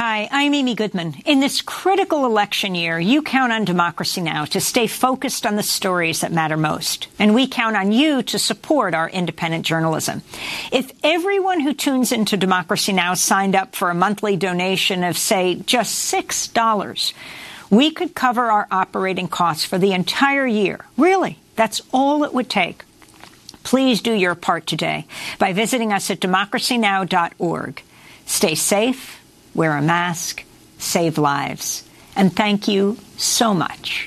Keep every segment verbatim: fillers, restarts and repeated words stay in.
Hi, I'm Amy Goodman. In this critical election year, you count on Democracy Now! To stay focused on the stories that matter most. And we count on you to support our independent journalism. If everyone who tunes into Democracy Now! Signed up for a monthly donation of, say, just six dollars, we could cover our operating costs for the entire year. Really, that's all it would take. Please do your part today by visiting us at democracy now dot org. Stay safe. Wear a mask, save lives. And thank you so much.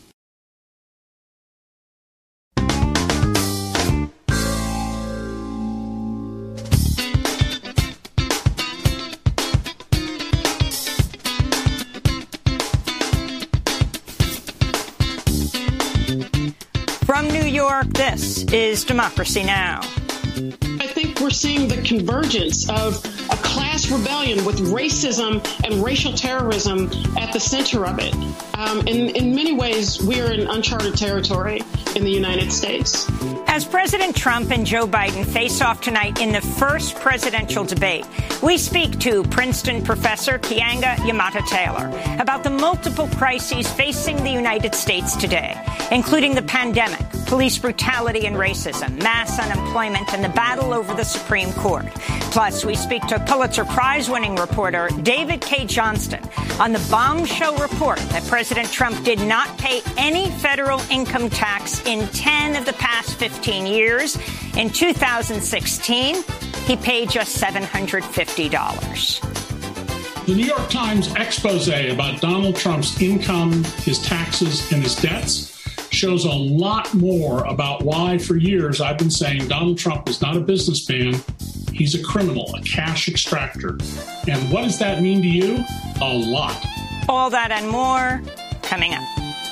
From New York, this is Democracy Now! I think we're seeing the convergence of a class rebellion with racism and racial terrorism at the center of it. Um, in, in many ways, we are in uncharted territory in the United States. As President Trump and Joe Biden face off tonight in the first presidential debate, we speak to Princeton professor Keeanga-Yamahtta Taylor about the multiple crises facing the United States today, including the pandemic, police brutality and racism, mass unemployment, and the battle over the Supreme Court. Plus, we speak to Pulitzer Prize-winning reporter David Cay Johnston on the bombshell report that President Trump did not pay any federal income tax in ten of the past fifteen years. In two thousand sixteen, he paid just seven hundred fifty dollars. The New York Times expose about Donald Trump's income, his taxes, and his debts shows a lot more about why, for years, I've been saying Donald Trump is not a businessman. He's a criminal, a cash extractor. And what does that mean to you? A lot. All that and more coming up.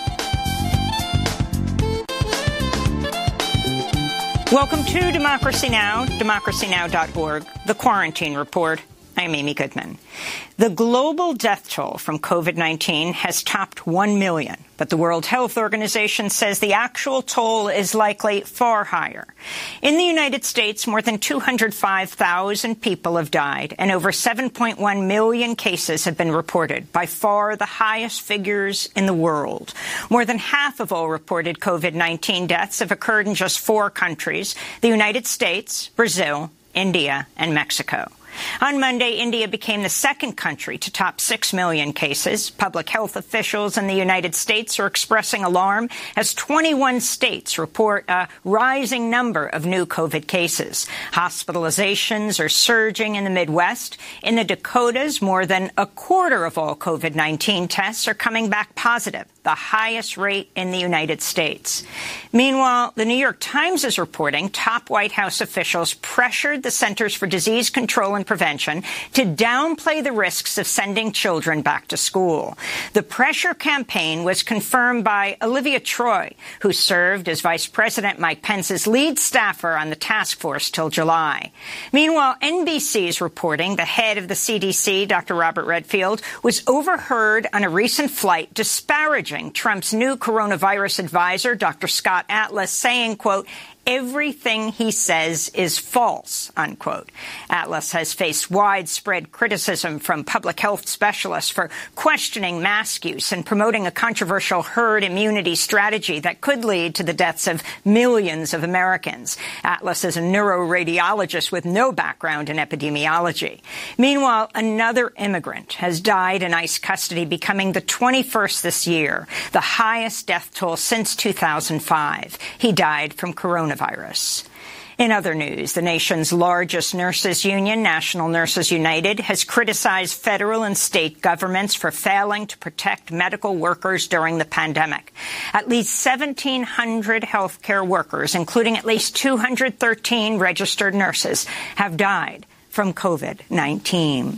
Welcome to Democracy Now!, democracy now dot org, The Quarantine Report. I'm Amy Goodman. The global death toll from COVID nineteen has topped one million, but the World Health Organization says the actual toll is likely far higher. In the United States, more than two hundred five thousand people have died, and over seven point one million cases have been reported, by far the highest figures in the world. More than half of all reported COVID nineteen deaths have occurred in just four countries: the United States, Brazil, India, and Mexico. On Monday, India became the second country to top six million cases. Public health officials in the United States are expressing alarm as twenty-one states report a rising number of new COVID cases. Hospitalizations are surging in the Midwest. In the Dakotas, more than a quarter of all COVID nineteen tests are coming back positive, the highest rate in the United States. Meanwhile, the New York Times is reporting top White House officials pressured the Centers for Disease Control and Prevention to downplay the risks of sending children back to school. The pressure campaign was confirmed by Olivia Troy, who served as Vice President Mike Pence's lead staffer on the task force till July. Meanwhile, N B C is reporting the head of the C D C, Doctor Robert Redfield, was overheard on a recent flight disparaging Trump's new coronavirus advisor, Doctor Scott Atlas, saying, quote, "Everything he says is false," unquote. Atlas has faced widespread criticism from public health specialists for questioning mask use and promoting a controversial herd immunity strategy that could lead to the deaths of millions of Americans. Atlas is a neuroradiologist with no background in epidemiology. Meanwhile, another immigrant has died in ICE custody, becoming the twenty-first this year, the highest death toll since two thousand five. He died from coronavirus. Virus. In other news, the nation's largest nurses union, National Nurses United, has criticized federal and state governments for failing to protect medical workers during the pandemic. At least seventeen hundred healthcare workers, including at least two hundred thirteen registered nurses, have died from COVID nineteen.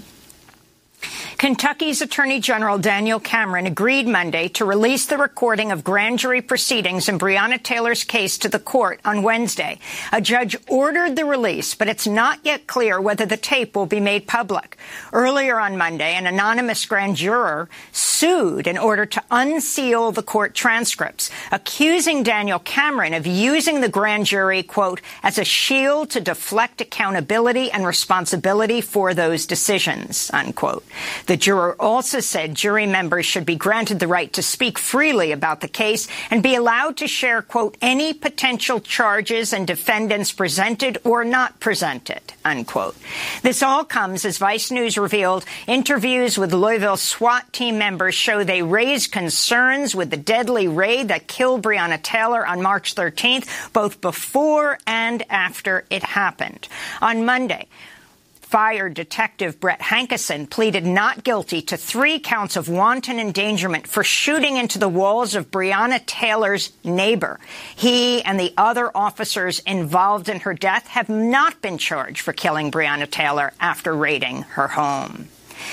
Kentucky's Attorney General Daniel Cameron agreed Monday to release the recording of grand jury proceedings in Breonna Taylor's case to the court on Wednesday. A judge ordered the release, but it's not yet clear whether the tape will be made public. Earlier on Monday, an anonymous grand juror sued in order to unseal the court transcripts, accusing Daniel Cameron of using the grand jury, quote, as a shield to deflect accountability and responsibility for those decisions, unquote. The The juror also said jury members should be granted the right to speak freely about the case and be allowed to share, quote, any potential charges and defendants presented or not presented, unquote. This all comes as Vice News revealed interviews with Louisville SWAT team members show they raised concerns with the deadly raid that killed Breonna Taylor on March thirteenth, both before and after it happened. On Monday, fired Detective Brett Hankerson pleaded not guilty to three counts of wanton endangerment for shooting into the walls of Breonna Taylor's neighbor. He and the other officers involved in her death have not been charged for killing Breonna Taylor after raiding her home.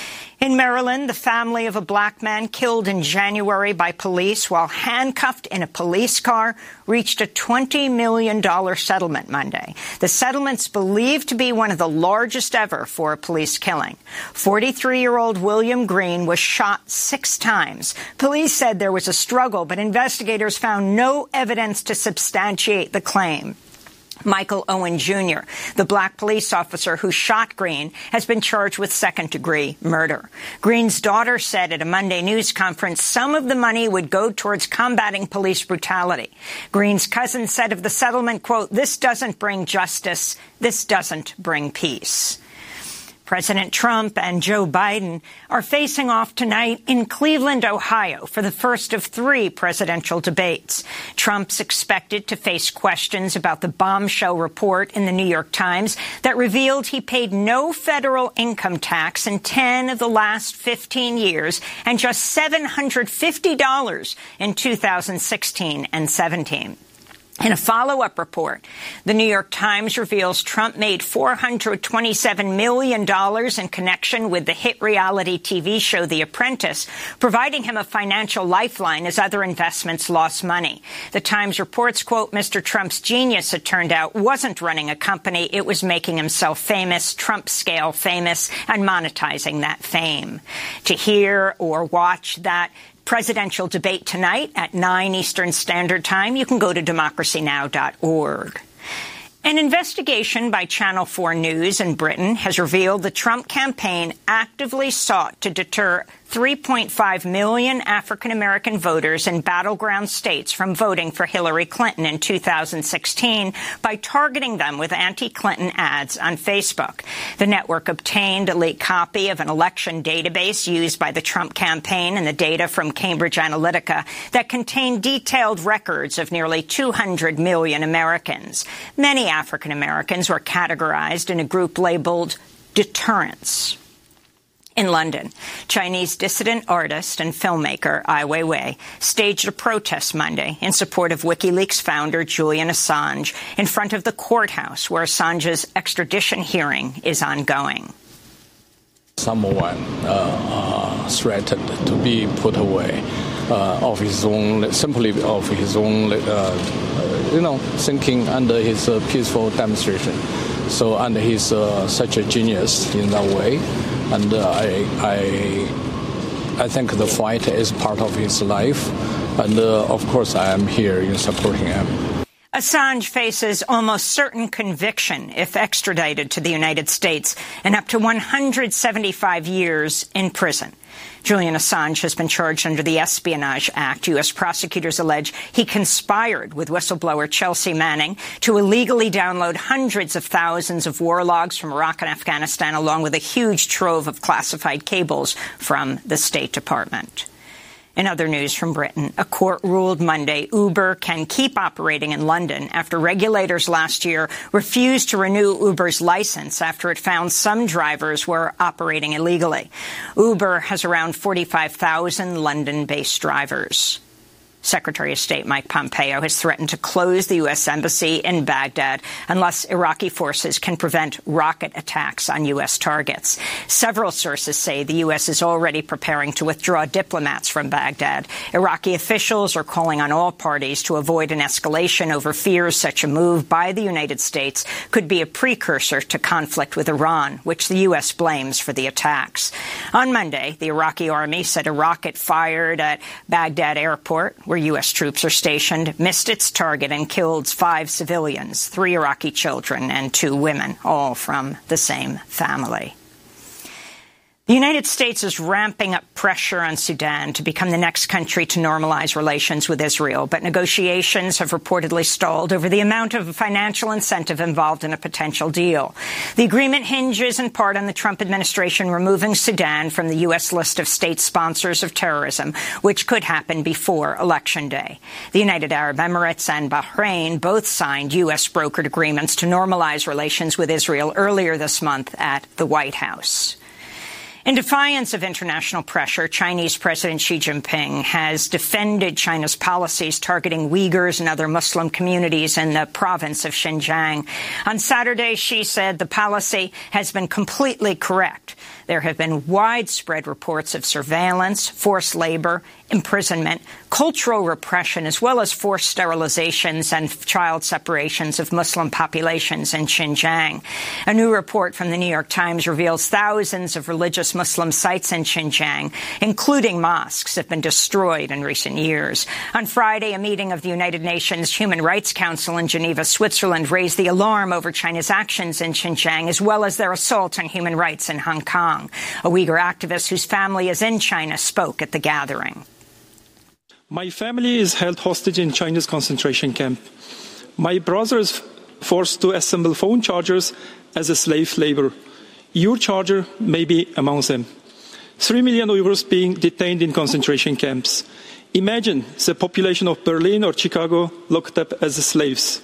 In Maryland, the family of a black man killed in January by police while handcuffed in a police car reached a twenty million dollars settlement Monday. The settlement's believed to be one of the largest ever for a police killing. forty-three-year-old William Green was shot six times. Police said there was a struggle, but investigators found no evidence to substantiate the claim. Michael Owen Junior, the black police officer who shot Green, has been charged with second-degree murder. Green's daughter said at a Monday news conference some of the money would go towards combating police brutality. Green's cousin said of the settlement, quote, "This doesn't bring justice. This doesn't bring peace." President Trump and Joe Biden are facing off tonight in Cleveland, Ohio, for the first of three presidential debates. Trump's expected to face questions about the bombshell report in the New York Times that revealed he paid no federal income tax in ten of the last fifteen years and just seven hundred fifty dollars in two thousand sixteen and seventeen. In a follow-up report, the New York Times reveals Trump made four hundred twenty-seven million dollars in connection with the hit reality T V show The Apprentice, providing him a financial lifeline as other investments lost money. The Times reports, quote, Mister Trump's genius, it turned out, wasn't running a company. It was making himself famous, Trump-scale famous, and monetizing that fame. To hear or watch that presidential debate tonight at nine Eastern Standard Time, you can go to democracy now dot org. An investigation by Channel four News in Britain has revealed the Trump campaign actively sought to deter three point five million African-American voters in battleground states from voting for Hillary Clinton in two thousand sixteen by targeting them with anti-Clinton ads on Facebook. The network obtained a leaked copy of an election database used by the Trump campaign and the data from Cambridge Analytica that contained detailed records of nearly two hundred million Americans. Many African-Americans were categorized in a group labeled deterrence. In London, Chinese dissident artist and filmmaker Ai Weiwei staged a protest Monday in support of WikiLeaks founder Julian Assange in front of the courthouse where Assange's extradition hearing is ongoing. Someone uh, uh, threatened to be put away uh, of his own, simply of his own, uh, you know, thinking under his uh, peaceful demonstration. So, and he's uh, such a genius in that way. And uh, I, I, I think the fight is part of his life. And, uh, of course, I am here in supporting him. Assange faces almost certain conviction if extradited to the United States and up to one hundred seventy-five years in prison. Julian Assange has been charged under the Espionage Act. U S prosecutors allege he conspired with whistleblower Chelsea Manning to illegally download hundreds of thousands of war logs from Iraq and Afghanistan, along with a huge trove of classified cables from the State Department. In other news from Britain, a court ruled Monday Uber can keep operating in London after regulators last year refused to renew Uber's license after it found some drivers were operating illegally. Uber has around forty-five thousand London-based drivers. Secretary of State Mike Pompeo has threatened to close the U S embassy in Baghdad unless Iraqi forces can prevent rocket attacks on U S targets. Several sources say the U S is already preparing to withdraw diplomats from Baghdad. Iraqi officials are calling on all parties to avoid an escalation over fears such a move by the United States could be a precursor to conflict with Iran, which the U S blames for the attacks. On Monday, the Iraqi army said a rocket fired at Baghdad airport, where U S troops are stationed, missed its target and killed five civilians, three Iraqi children and two women, all from the same family. The The United States is ramping up pressure on Sudan to become the next country to normalize relations with Israel, but negotiations have reportedly stalled over the amount of financial incentive involved in a potential deal. The agreement hinges in part on the Trump administration removing Sudan from the U S list of state sponsors of terrorism, which could happen before Election Day. The United Arab Emirates and Bahrain both signed U S brokered agreements to normalize relations with Israel earlier this month at the White House. In defiance of international pressure, Chinese President Xi Jinping has defended China's policies targeting Uyghurs and other Muslim communities in the province of Xinjiang. On Saturday, Xi said the policy has been completely correct. There have been widespread reports of surveillance, forced labor, imprisonment, cultural repression, as well as forced sterilizations and child separations of Muslim populations in Xinjiang. A new report from the New York Times reveals thousands of religious Muslim sites in Xinjiang, including mosques, have been destroyed in recent years. On Friday, a meeting of the United Nations Human Rights Council in Geneva, Switzerland, raised the alarm over China's actions in Xinjiang, as well as their assault on human rights in Hong Kong. A Uyghur activist whose family is in China spoke at the gathering. My family is held hostage in China's concentration camp. My brother is forced to assemble phone chargers as a slave labor. Your charger may be among them. Three million Uyghurs being detained in concentration camps. Imagine the population of Berlin or Chicago locked up as slaves.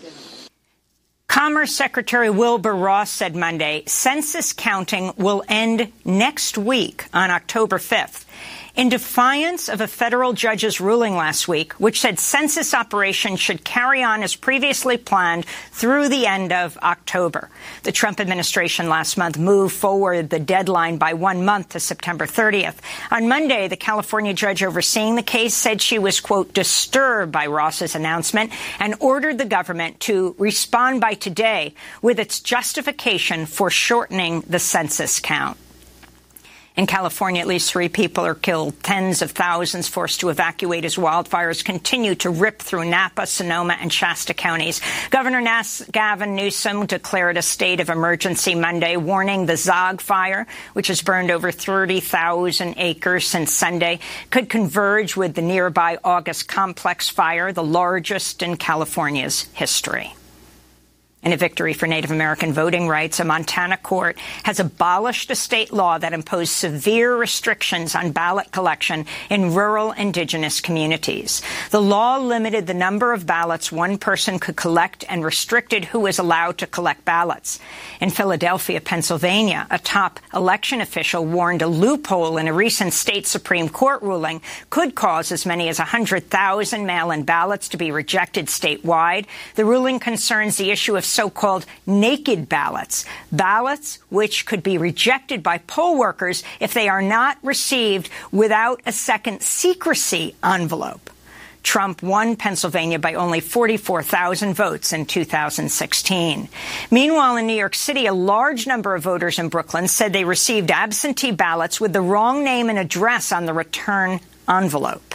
Commerce Secretary Wilbur Ross said Monday census counting will end next week on October fifth. In defiance of a federal judge's ruling last week, which said census operations should carry on as previously planned through the end of October. The Trump administration last month moved forward the deadline by one month to September thirtieth. On Monday, the California judge overseeing the case said she was, quote, disturbed by Ross's announcement and ordered the government to respond by today with its justification for shortening the census count. In California, at least three people are killed, tens of thousands forced to evacuate as wildfires continue to rip through Napa, Sonoma, and Shasta counties. Governor Nas- Gavin Newsom declared a state of emergency Monday, warning the Zogg fire, which has burned over thirty thousand acres since Sunday, could converge with the nearby August Complex fire, the largest in California's history. In a victory for Native American voting rights, a Montana court has abolished a state law that imposed severe restrictions on ballot collection in rural indigenous communities. The law limited the number of ballots one person could collect and restricted who was allowed to collect ballots. In Philadelphia, Pennsylvania, a top election official warned a loophole in a recent state Supreme Court ruling could cause as many as one hundred thousand mail-in ballots to be rejected statewide. The ruling concerns the issue of so-called naked ballots, ballots which could be rejected by poll workers if they are not received without a second secrecy envelope. Trump won Pennsylvania by only forty-four thousand votes in two thousand sixteen. Meanwhile, in New York City, a large number of voters in Brooklyn said they received absentee ballots with the wrong name and address on the return envelope.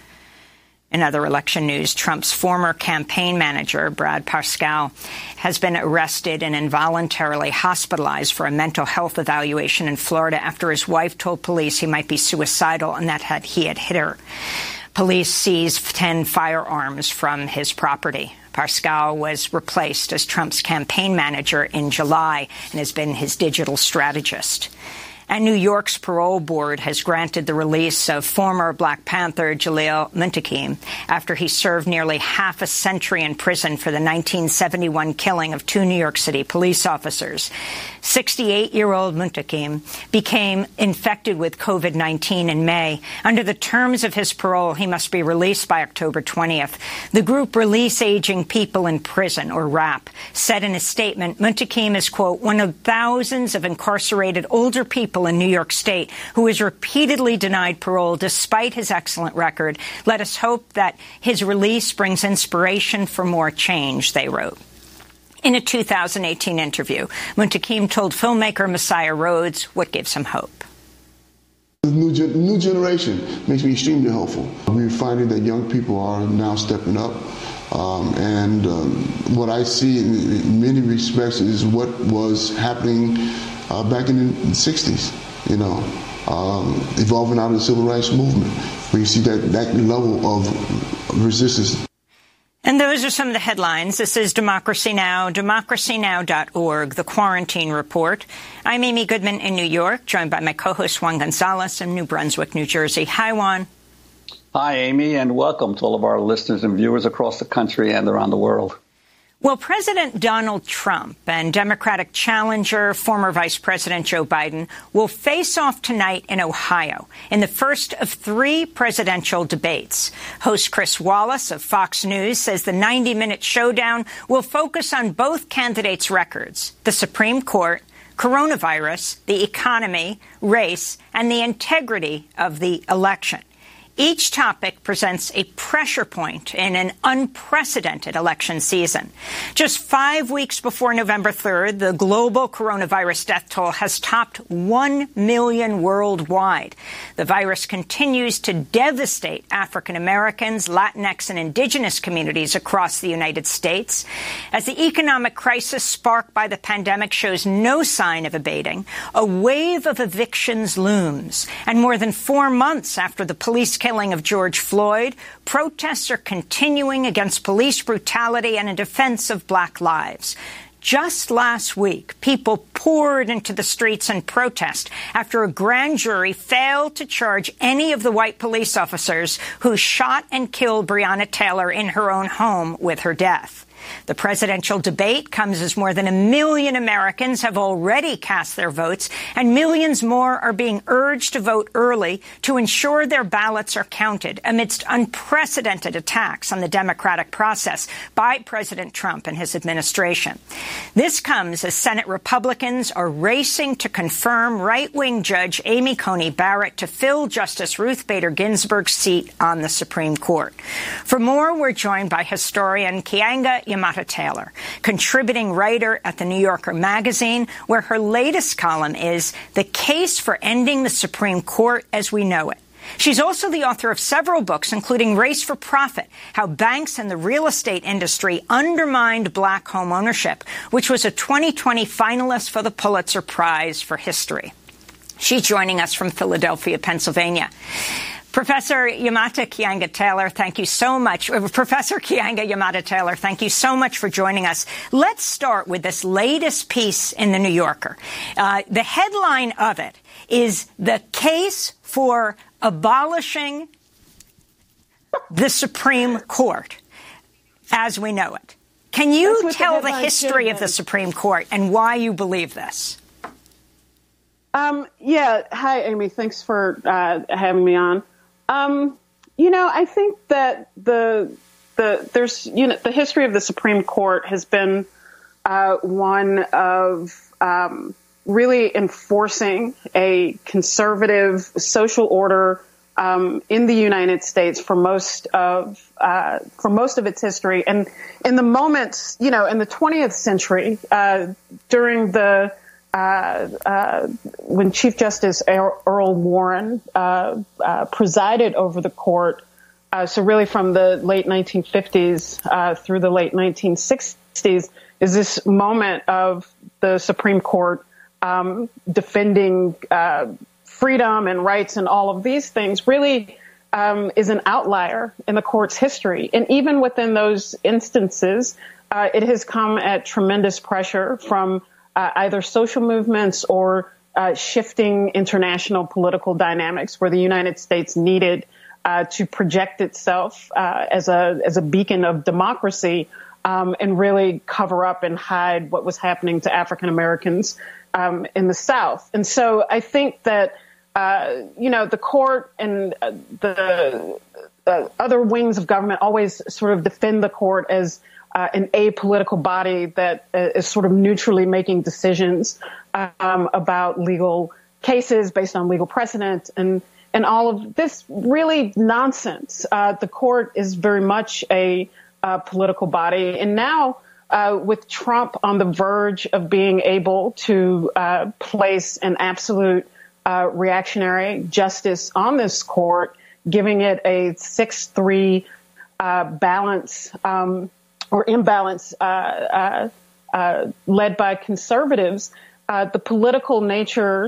In other election news, Trump's former campaign manager, Brad Parscale, has been arrested and involuntarily hospitalized for a mental health evaluation in Florida after his wife told police he might be suicidal and that had, he had hit her. Police seized ten firearms from his property. Parscale was replaced as Trump's campaign manager in July and has been his digital strategist. And New York's parole board has granted the release of former Black Panther Jalil Muntaqim after he served nearly half a century in prison for the nineteen seventy-one killing of two New York City police officers. sixty-eight-year-old Muntaqim became infected with COVID nineteen in May. Under the terms of his parole, he must be released by October twentieth. The group Release Aging People in Prison, or RAP, said in a statement, Muntaqim is, quote, one of thousands of incarcerated older people in New York State who is repeatedly denied parole despite his excellent record. Let us hope that his release brings inspiration for more change, they wrote. In a two thousand eighteen interview, Muntaqim told filmmaker Messiah Rhodes what gives him hope. The new, ge- new generation makes me extremely hopeful. We're finding that young people are now stepping up. Um, and um, what I see in, in many respects is what was happening Uh, back in the sixties, you know, um, evolving out of the civil rights movement, where you see that, that level of resistance. And those are some of the headlines. This is Democracy Now!, democracy now dot org, the Quarantine Report. I'm Amy Goodman in New York, joined by my co-host Juan Gonzalez in New Brunswick, New Jersey. Hi, Juan. Hi, Amy, and welcome to all of our listeners and viewers across the country and around the world. Well, President Donald Trump and Democratic challenger, former Vice President Joe Biden, will face off tonight in Ohio in the first of three presidential debates. Host Chris Wallace of Fox News says the ninety-minute showdown will focus on both candidates' records, the Supreme Court, coronavirus, the economy, race, and the integrity of the election. Each topic presents a pressure point in an unprecedented election season. Just five weeks before November third, the global coronavirus death toll has topped one million worldwide. The virus continues to devastate African Americans, Latinx, and indigenous communities across the United States. As the economic crisis sparked by the pandemic shows no sign of abating, a wave of evictions looms. And more than four months after the police killing of George Floyd, protests are continuing against police brutality and in defense of black lives. Just last week, people poured into the streets in protest after a grand jury failed to charge any of the white police officers who shot and killed Breonna Taylor in her own home with her death. The presidential debate comes as more than a million Americans have already cast their votes, and millions more are being urged to vote early to ensure their ballots are counted amidst unprecedented attacks on the democratic process by President Trump and his administration. This comes as Senate Republicans are racing to confirm right-wing Judge Amy Coney Barrett to fill Justice Ruth Bader Ginsburg's seat on the Supreme Court. For more, we're joined by historian Keeanga Yamahtta-Taylor, contributing writer at the New Yorker magazine, where her latest column is The Case for Ending the Supreme Court as We Know It. She's also the author of several books, including Race for Profit, How Banks and the Real Estate Industry Undermined Black Home Ownership, which was a twenty twenty finalist for the Pulitzer Prize for History. She's joining us from Philadelphia, Pennsylvania. Professor Yamahtta Keeanga-Taylor, thank you so much. Professor Keeanga Yamahtta-Taylor, thank you so much for joining us. Let's start with this latest piece in the New Yorker. Uh, the headline of it is The Case for Abolishing the Supreme Court as We Know It. Can you tell the, the history of the Supreme Court and why you believe this? Um, yeah. Hi, Amy. Thanks for uh, having me on. Um, you know, I think that the the there's you know the history of the Supreme Court has been uh, one of um, really enforcing a conservative social order um, in the United States for most of uh, for most of its history, and in the moments, you know, in the twentieth century, uh, during the Uh, uh, when Chief Justice Earl Warren uh, uh, presided over the court, uh, so really from the late nineteen fifties uh, through the late nineteen sixties, is this moment of the Supreme Court um, defending uh, freedom and rights and all of these things really um, is an outlier in the court's history. And even within those instances, uh, it has come at tremendous pressure from Uh, either social movements or uh, shifting international political dynamics, where the United States needed uh, to project itself uh, as a as a beacon of democracy um, and really cover up and hide what was happening to African Americans um, in the South. And so I think that uh, you know the court and uh, the uh, other wings of government always sort of defend the court as Uh, an apolitical body that uh, is sort of neutrally making decisions um, about legal cases based on legal precedent and and all of this really nonsense. Uh, the court is very much a uh, political body. And now uh, with Trump on the verge of being able to uh, place an absolute uh, reactionary justice on this court, giving it a six three uh, balance um, or imbalance uh, uh, uh, led by conservatives, uh, the political nature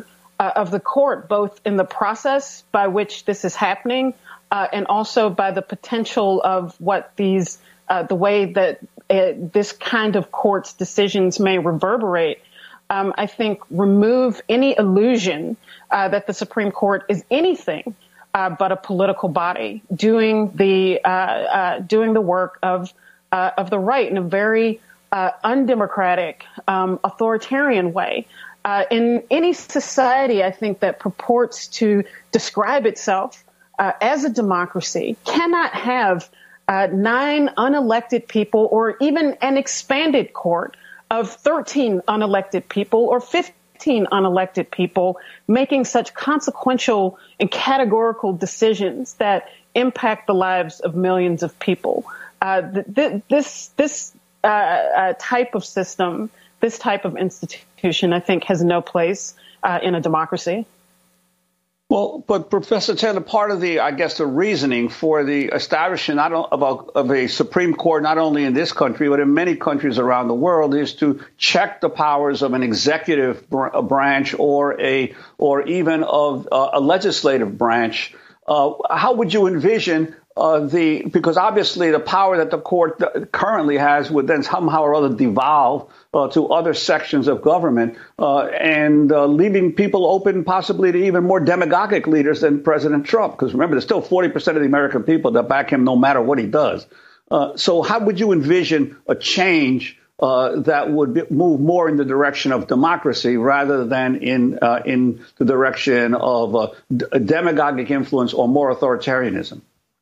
uh, of the court, both in the process by which this is happening uh, and also by the potential of what these, uh, the way that uh, this kind of court's decisions may reverberate, um, I think remove any illusion uh, that the Supreme Court is anything uh, but a political body doing the uh, uh, doing the work of uh, of the right in a very uh, undemocratic, um, authoritarian way. Uh, in any society, I think, that purports to describe itself uh, as a democracy cannot have uh, nine unelected people or even an expanded court of thirteen unelected people or fifteen unelected people making such consequential and categorical decisions that impact the lives of millions of people. Uh, th- th- this this uh, uh, type of system, this type of institution, I think, has no place uh, in a democracy. Well, but Professor Taylor, part of the, I guess, the reasoning for the establishment not of a, of a Supreme Court, not only in this country, but in many countries around the world, is to check the powers of an executive br- branch or a or even of uh, a legislative branch. Uh, how would you envision uh, the because obviously the power that the court currently has would then somehow or other devolve uh, to other sections of government uh, and uh, leaving people open possibly to even more demagogic leaders than President Trump? Because remember, there's still forty percent of the American people that back him no matter what he does. Uh, so how would you envision a change uh, that would be, move more in the direction of democracy rather than in uh, in the direction of uh, d- demagogic influence or more authoritarianism?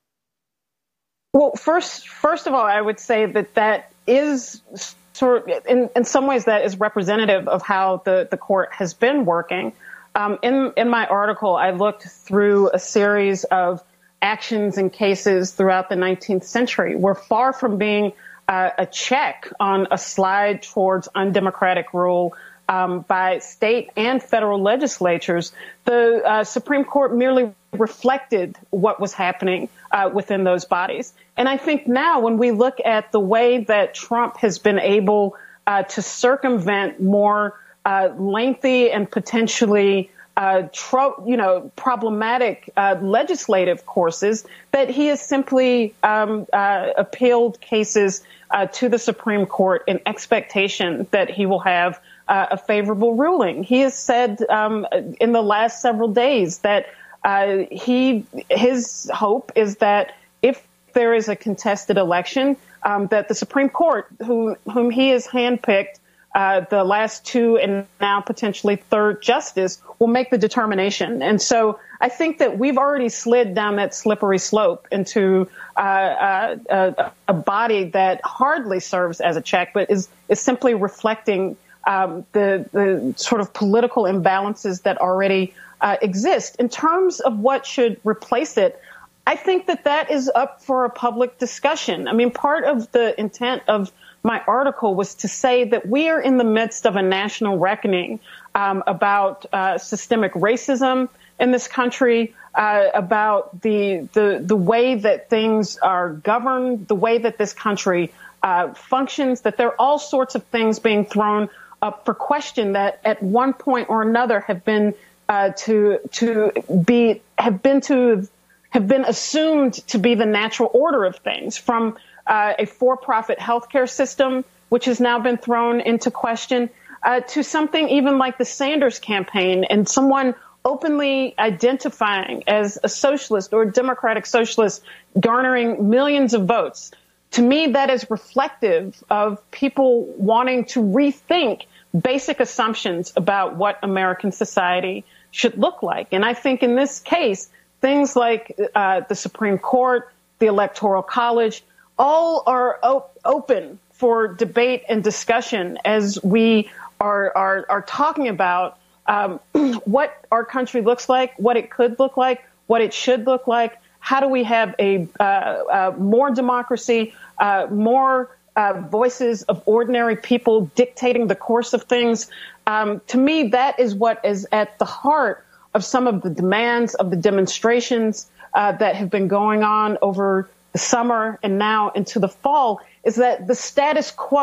Well, first, first of all, I would say that that is sort of, in, in some ways, that is representative of how the, the court has been working. Um, in, in my article, I looked through a series of actions and cases throughout the nineteenth century where, far from being uh, a check on a slide towards undemocratic rule um, by state and federal legislatures, the uh, Supreme Court merely reflected what was happening uh, within those bodies. And I think now when we look at the way that Trump has been able uh, to circumvent more uh, lengthy and potentially uh, tro- you know, problematic uh, legislative courses, that he has simply um, uh, appealed cases uh, to the Supreme Court in expectation that he will have uh, a favorable ruling. He has said um, in the last several days that Uh, he, his hope is that if there is a contested election, um, that the Supreme Court, who, whom he has handpicked, uh, the last two and now potentially third justice, will make the determination. And so I think that we've already slid down that slippery slope into uh, uh, a, a body that hardly serves as a check, but is, is simply reflecting um, the, the sort of political imbalances that already Uh, exist. In terms of what should replace it, I think that that is up for a public discussion. I mean, part of the intent of my article was to say that we are in the midst of a national reckoning um, about uh, systemic racism in this country, uh, about the, the the way that things are governed, the way that this country uh, functions, that there are all sorts of things being thrown up for question that at one point or another have been Uh, to to be have been to have been assumed to be the natural order of things, from uh, a for-profit healthcare system, which has now been thrown into question, uh, to something even like the Sanders campaign and someone openly identifying as a socialist or a democratic socialist garnering millions of votes. To me, that is reflective of people wanting to rethink basic assumptions about what American society should look like. And I think in this case, things like uh, the Supreme Court, the Electoral College, all are op- open for debate and discussion as we are are, are talking about um, what our country looks like, what it could look like, what it should look like. How do we have a uh, uh, more democracy, uh, more uh, voices of ordinary people dictating the course of things? Um, to me, that is what is at the heart of some of the demands of the demonstrations uh, that have been going on over the summer and now into the fall, is that the status quo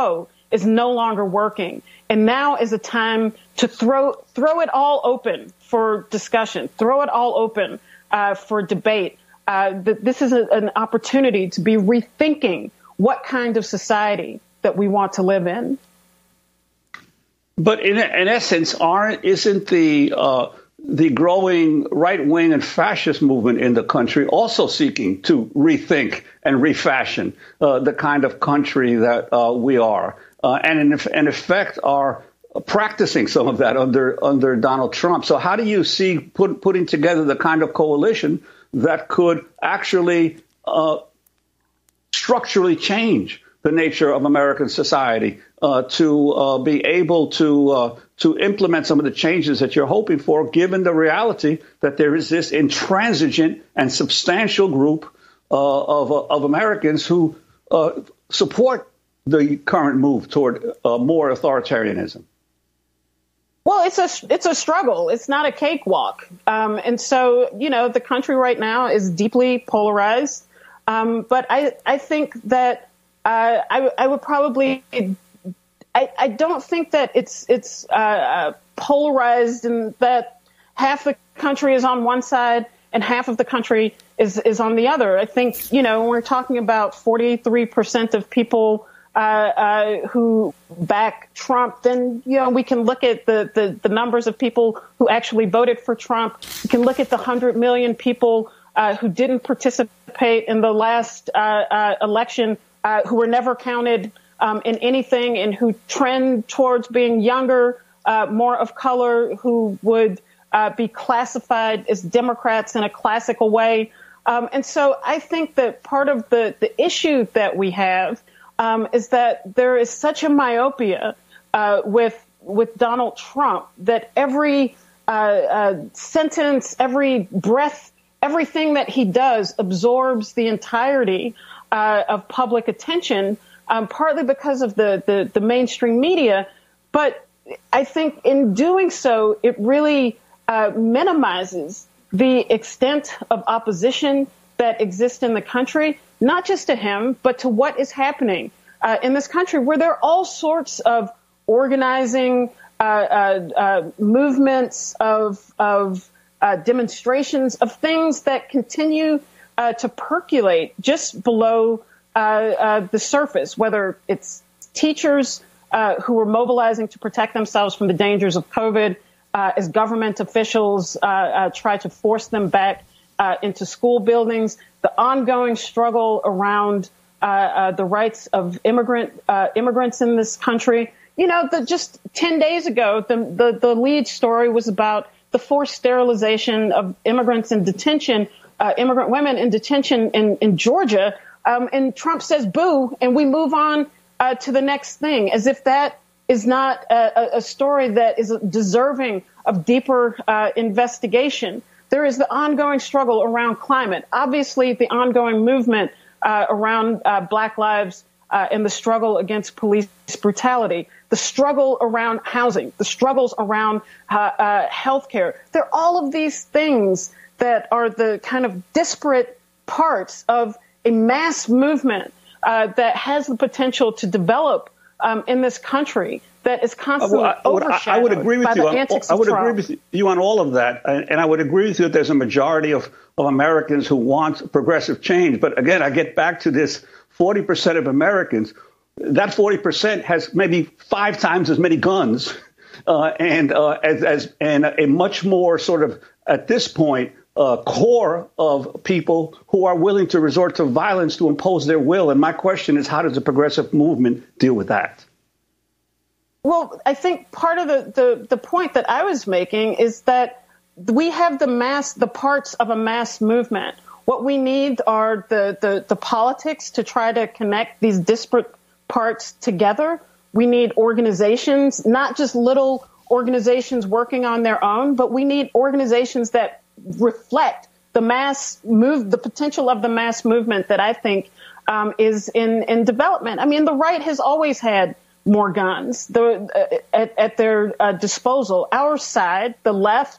is no longer working. And now is a time to throw throw it all open for discussion, throw it all open uh, for debate. Uh, th- this is a, an opportunity to be rethinking what kind of society that we want to live in. But in, in essence, aren't isn't the uh, the growing right wing and fascist movement in the country also seeking to rethink and refashion uh, the kind of country that uh, we are, uh, and in, in effect are practicing some of that under under Donald Trump? So how do you see put, putting together the kind of coalition that could actually uh, structurally change the nature of American society uh, to uh, be able to uh, to implement some of the changes that you're hoping for, given the reality that there is this intransigent and substantial group uh, of, of Americans who uh, support the current move toward uh, more authoritarianism? Well, it's a it's a struggle. It's not a cakewalk. Um, and so, you know, the country right now is deeply polarized. Um, but I, I think that uh, I, I would probably I, I don't think that it's it's uh, polarized in that half the country is on one side and half of the country is, is on the other. I think, you know, when we're talking about forty-three percent of people uh, uh, who back Trump, then, you know, we can look at the, the, the numbers of people who actually voted for Trump. We can look at the one hundred million people uh, who didn't participate in the last uh, uh, election, uh, who were never counted um, in anything, and who trend towards being younger, uh, more of color, who would uh, be classified as Democrats in a classical way. Um, and so I think that part of the, the issue that we have um, is that there is such a myopia uh, with with Donald Trump that every uh, uh, sentence, every breath, everything that he does absorbs the entirety uh, of public attention, um, partly because of the, the, the mainstream media. But I think in doing so, it really uh, minimizes the extent of opposition that exists in the country, not just to him, but to what is happening uh, in this country, where there are all sorts of organizing uh, uh, uh, movements of, of uh, demonstrations of things that continue uh, to percolate just below uh, uh, the surface, whether it's teachers uh, who are mobilizing to protect themselves from the dangers of COVID, uh, as government officials uh, uh, try to force them back Uh, into school buildings, the ongoing struggle around uh, uh, the rights of immigrant uh, immigrants in this country. You know, the, just ten days ago, the, the, the lead story was about the forced sterilization of immigrants in detention, uh, immigrant women in detention in, in Georgia. Um, and Trump says, boo, and we move on uh, to the next thing, as if that is not a, a story that is deserving of deeper uh, investigation. There is the ongoing struggle around climate, obviously the ongoing movement uh, around uh, Black lives uh, and the struggle against police brutality, the struggle around housing, the struggles around uh, uh, healthcare. There are all of these things that are the kind of disparate parts of a mass movement uh, that has the potential to develop um, in this country that is constantly uh, well, I, overshadowed I would agree with by you the on, antics I would of Trump. agree with you on all of that, and I would agree with you that there's a majority of, of Americans who want progressive change. But again, I get back to this forty percent of Americans. That forty percent has maybe five times as many guns, uh, and uh, as, as and a much more sort of at this point uh, core of people who are willing to resort to violence to impose their will. And my question is, how does the progressive movement deal with that? Well, I think part of the, the, the point that I was making is that we have the mass, the parts of a mass movement. What we need are the, the, the politics to try to connect these disparate parts together. We need organizations, not just little organizations working on their own, but we need organizations that reflect the mass move, the potential of the mass movement that I think um, is in, in development. I mean, the right has always had more guns the, uh, at, at their uh, disposal. Our side, the left, uh,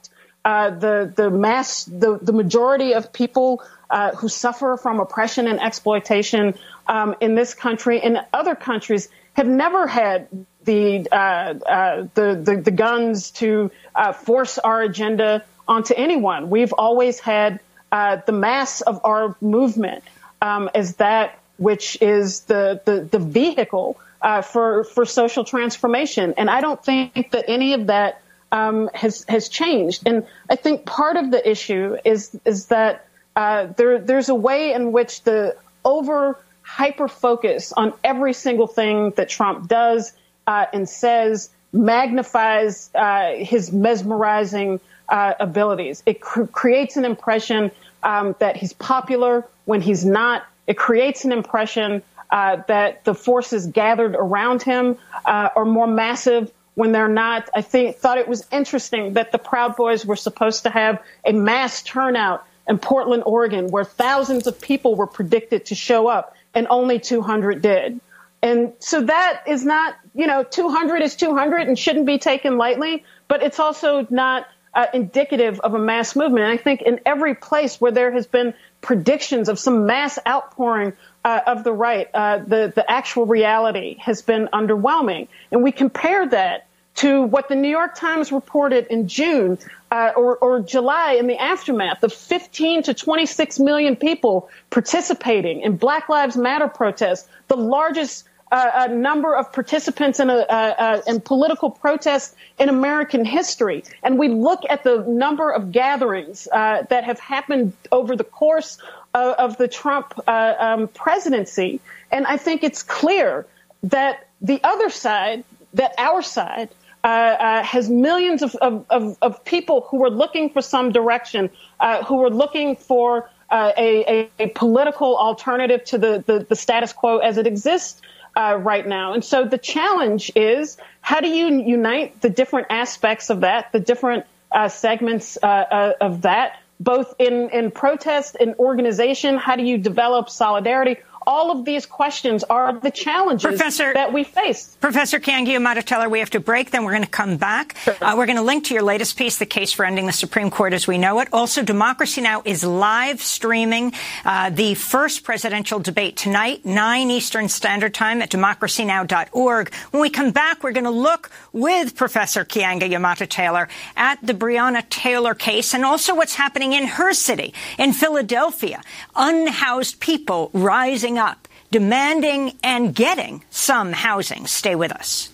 uh, the the mass the the majority of people uh, who suffer from oppression and exploitation um, in this country and other countries have never had the uh, uh, the, the the guns to uh, force our agenda onto anyone. We've always had uh, the mass of our movement um, as that which is the the, the vehicle uh, for for social transformation, and I don't think that any of that um, has has changed. And I think part of the issue is is that uh, there there's a way in which the over hyper focus on every single thing that Trump does uh, and says magnifies uh, his mesmerizing uh, abilities. It cr- creates an impression um, that he's popular when he's not. It creates an impression uh, that the forces gathered around him uh, are more massive when they're not. I think thought it was interesting that the Proud Boys were supposed to have a mass turnout in Portland, Oregon, where thousands of people were predicted to show up, and only two hundred did. And so that is not, you know, two hundred is two hundred and shouldn't be taken lightly, but it's also not uh, indicative of a mass movement. And I think in every place where there has been predictions of some mass outpouring uh, of the right, uh, the, the actual reality has been underwhelming. And we compare that to what the New York Times reported in June uh, or, or July in the aftermath of fifteen to twenty-six million people participating in Black Lives Matter protests, the largest uh, uh, number of participants in, a, uh, uh, in political protests in American history. And we look at the number of gatherings uh, that have happened over the course of, of the Trump uh, um, presidency. And I think it's clear that the other side, that our side, Uh, uh, has millions of, of, of, of people who are looking for some direction, uh, who are looking for uh, a, a, a political alternative to the, the, the status quo as it exists uh, right now. And so the challenge is, how do you unite the different aspects of that, the different uh, segments uh, uh, of that, both in, in protest, in organization? How do you develop solidarity? All of these questions are the challenges Professor, that we face. Professor Keeanga-Yamahtta Taylor, we have to break, then we're going to come back. Sure. Uh, we're going to link to your latest piece, The Case for Ending the Supreme Court as We Know It. Also, Democracy Now! Is live streaming uh, the first presidential debate tonight, nine Eastern Standard Time at democracy now dot org. When we come back, we're going to look with Professor Keeanga-Yamahtta Taylor at the Breonna Taylor case and also what's happening in her city, in Philadelphia. Unhoused people rising up, demanding and getting some housing. Stay with us.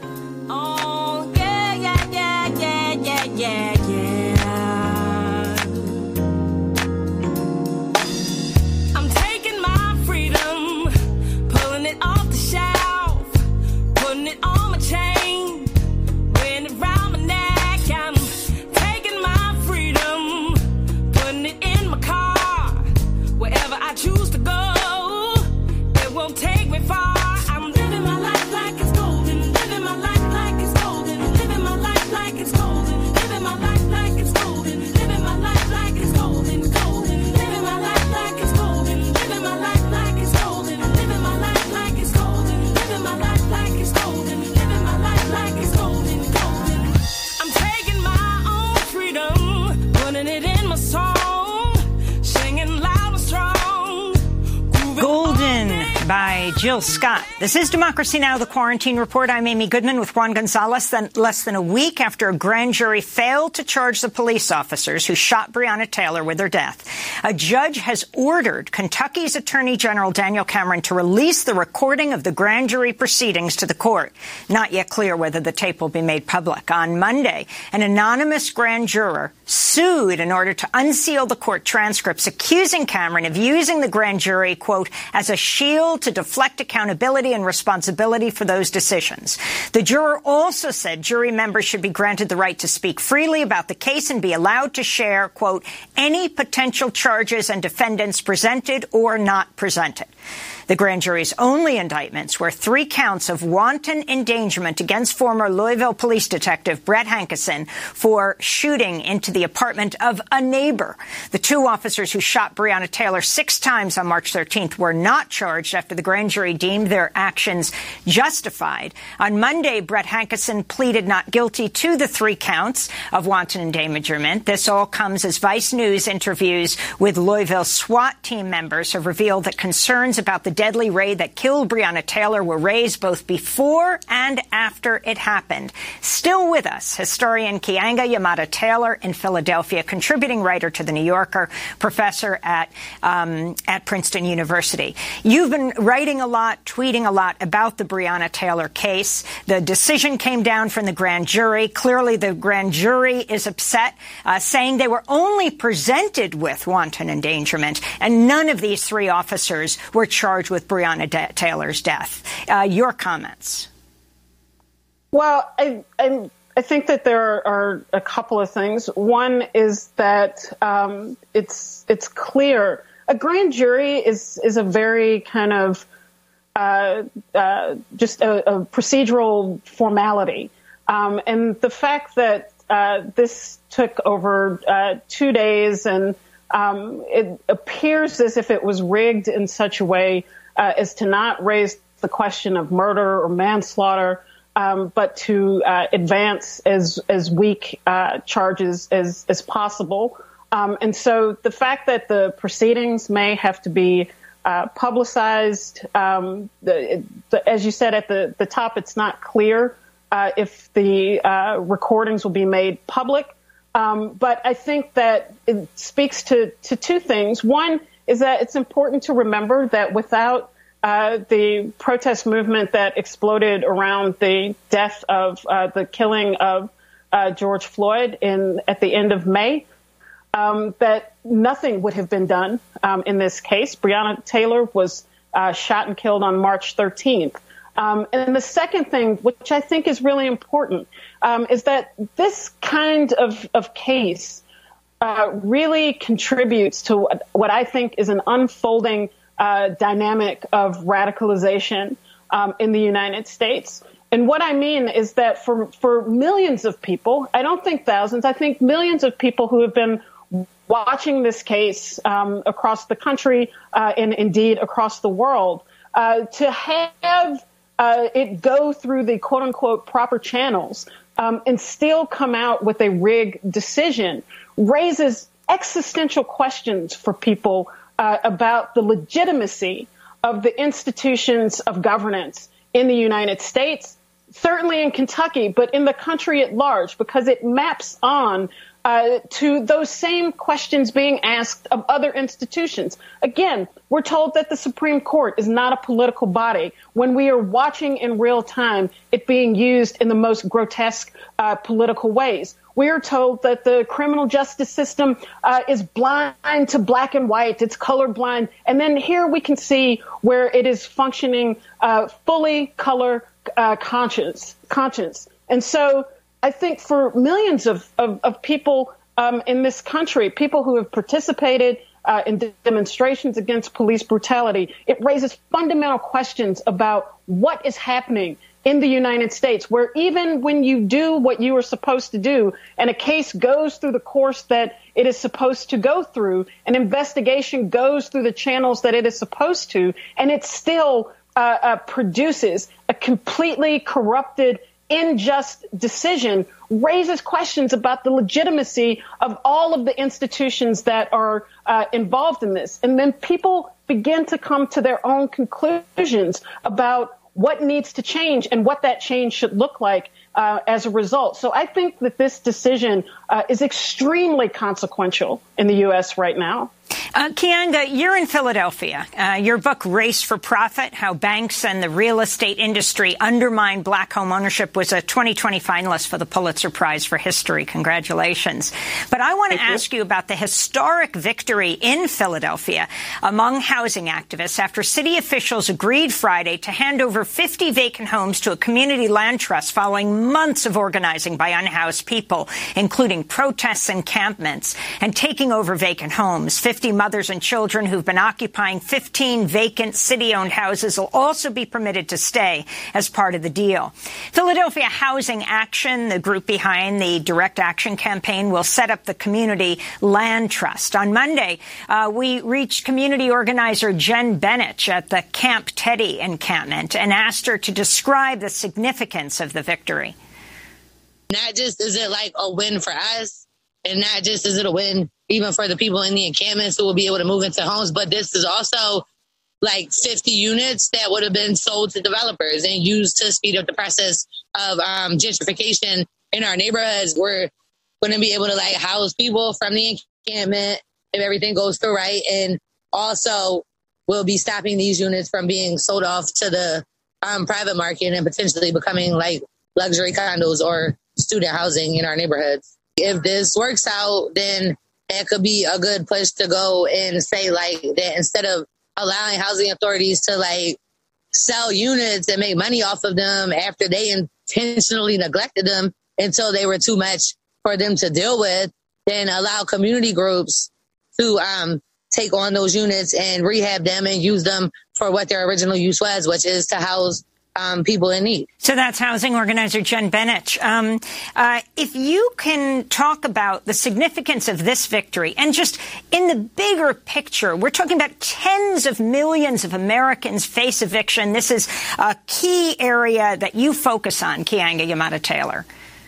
Oh, yeah, yeah, yeah, yeah, yeah, yeah, yeah. I'm taking my freedom, pulling it off the shelf, putting it on my chain, wearing it around my neck. I'm taking my freedom, putting it in my car, wherever I choose to go. Won't take me far. I'm living my life like it's golden. Living my life like it's golden. Living my life like it's golden. Living my life like it's golden. Living my life like it's golden. Golden. Living my life like it's golden. Living my life like it's golden. Living my life like it's golden. Living my life like it's golden. Living my life like it's golden. Golden. I'm taking my own freedom, putting it in my song, singing loud and strong. Golden by Jill Scott. This is Democracy Now!, the Quarantine Report. I'm Amy Goodman with Juan Gonzalez. Then, less than a week after a grand jury failed to charge the police officers who shot Breonna Taylor with her death, a judge has ordered Kentucky's Attorney General Daniel Cameron to release the recording of the grand jury proceedings to the court. Not yet clear whether the tape will be made public. On Monday, an anonymous grand juror sued in order to unseal the court transcripts, accusing Cameron of using the grand jury, quote, as a shield to deflect accountability and responsibility for those decisions. The juror also said jury members should be granted the right to speak freely about the case and be allowed to share, quote, any potential charges and defendants presented or not presented. The grand jury's only indictments were three counts of wanton endangerment against former Louisville police detective Brett Hankison for shooting into the apartment of a neighbor. The two officers who shot Breonna Taylor six times on March thirteenth were not charged after the grand grand jury deemed their actions justified. On Monday, Brett Hankison pleaded not guilty to the three counts of wanton endangerment. This all comes as Vice News interviews with Louisville SWAT team members have revealed that concerns about the deadly raid that killed Breonna Taylor were raised both before and after it happened. Still with us, historian Keeanga-Yamahtta Taylor in Philadelphia, contributing writer to The New Yorker, professor at um, at Princeton University. You've been writing a lot, tweeting a lot about the Breonna Taylor case. The decision came down from the grand jury. Clearly, the grand jury is upset, uh, saying they were only presented with wanton endangerment, and none of these three officers were charged with Breonna De- Taylor's death. Uh, your comments? Well, I, I, I think that there are a couple of things. One is that um, it's it's clear a grand jury is is a very kind of uh, uh, just a, a procedural formality, um, and the fact that uh, this took over uh, two days and um, it appears as if it was rigged in such a way uh, as to not raise the question of murder or manslaughter. Um, but to uh, advance as as weak uh, charges as as possible, um, and so the fact that the proceedings may have to be uh, publicized, um, the, the, as you said at the the top, it's not clear uh, if the uh, recordings will be made public. Um, but I think that it speaks to to two things. One is that it's important to remember that without Uh, the protest movement that exploded around the death of uh, the killing of uh, George Floyd in at the end of May, um, that nothing would have been done um, in this case. Breonna Taylor was uh, shot and killed on March thirteenth. Um, and the second thing, which I think is really important, um, is that this kind of, of case uh, really contributes to what, what I think is an unfolding Uh, dynamic of radicalization um, in the United States. And what I mean is that for, for millions of people, I don't think thousands, I think millions of people who have been watching this case um, across the country uh, and indeed across the world, uh, to have uh, it go through the quote unquote proper channels um, and still come out with a rigged decision raises existential questions for people Uh, about the legitimacy of the institutions of governance in the United States, certainly in Kentucky, but in the country at large, because it maps on uh, to those same questions being asked of other institutions. Again, we're told that the Supreme Court is not a political body when we are watching in real time it being used in the most grotesque uh, political ways. We are told that the criminal justice system uh, is blind to black and white. It's colorblind. And then here we can see where it is functioning uh, fully color uh, conscious, conscious. And so I think for millions of, of, of people um, in this country, people who have participated uh, in de- demonstrations against police brutality, it raises fundamental questions about what is happening in the United States, where even when you do what you are supposed to do and a case goes through the course that it is supposed to go through, an investigation goes through the channels that it is supposed to, and it still uh, uh, produces a completely corrupted, unjust decision, raises questions about the legitimacy of all of the institutions that are uh, involved in this. And then people begin to come to their own conclusions about what needs to change and what that change should look like uh, as a result. So I think that this decision uh, is extremely consequential in the U S right now. Uh, Keeanga, you're in Philadelphia. Uh, your book, Race for Profit, How Banks and the Real Estate Industry Undermine Black Home Ownership, was a twenty twenty finalist for the Pulitzer Prize for History. Congratulations. But I want to ask you. you about the historic victory in Philadelphia among housing activists after city officials agreed Friday to hand over fifty vacant homes to a community land trust following months of organizing by unhoused people, including protests, encampments, and taking over vacant homes. fifty mothers and children who've been occupying fifteen vacant city-owned houses will also be permitted to stay as part of the deal. Philadelphia Housing Action, the group behind the Direct Action campaign, will set up the Community Land Trust. On Monday, uh, we reached community organizer Jen Bennett at the Camp Teddy encampment and asked her to describe the significance of the victory. Not just is it like a win for us, and not just is it a win even for the people in the encampments who will be able to move into homes, but this is also like fifty units that would have been sold to developers and used to speed up the process of um, gentrification in our neighborhoods. We're going to be able to like house people from the encampment if everything goes through right. And also we'll be stopping these units from being sold off to the um, private market and potentially becoming like luxury condos or student housing in our neighborhoods. If this works out, then that could be a good place to go and say like that instead of allowing housing authorities to like sell units and make money off of them after they intentionally neglected them until they were too much for them to deal with, then allow community groups to um, take on those units and rehab them and use them for what their original use was, which is to house Um, people in need. So that's housing organizer Jen Bennett. Um, uh, if you can talk about the significance of this victory and just in the bigger picture, we're talking about tens of millions of Americans face eviction. This is a key area that you focus on, Keeanga-Yamahtta Taylor.